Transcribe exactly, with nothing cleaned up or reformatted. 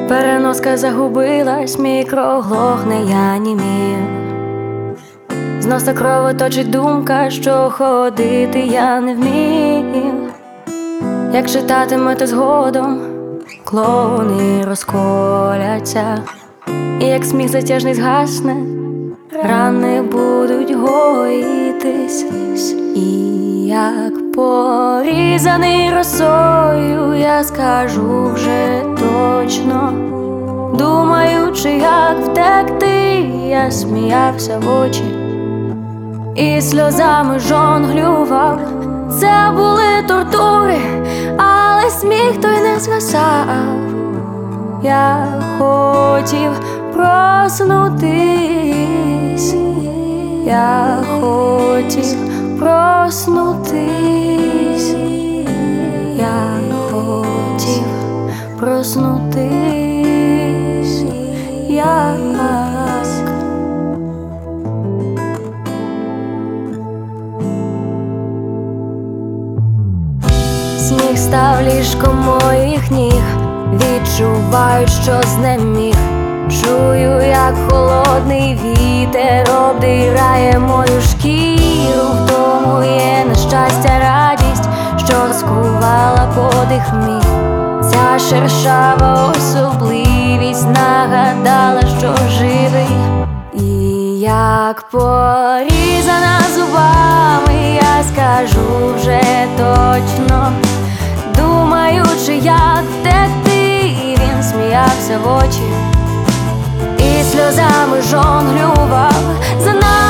Переноска загубилась, мікроглохне, я німію. З носа кровоточить думка, що ходити я не вмію. Як читатимете згодом, клоуни розколяться, і як сміх затяжний згасне, рани будуть гоїтись. І як порізаний росою, я скажу вже точно, думаючи, як втекти, я сміявся в очі і сльозами жонглював. Це були тортури, але сміх той не згасав. Я хотів проснутись, я хотів проснутись, я хотів проснутись, як сніг став ліжком моїх ніг, відчуваю, що знеміг. Чую, як холодний вітер обдирає мою шкіру. В тому є нещастя, радість, що скувала подих мій. Ця шершава особливість нагадала, що живий. І як порізана зубами, я скажу вже точно, думаючи, як втекти, він сміявся в очі і сльозами жонглював. За нами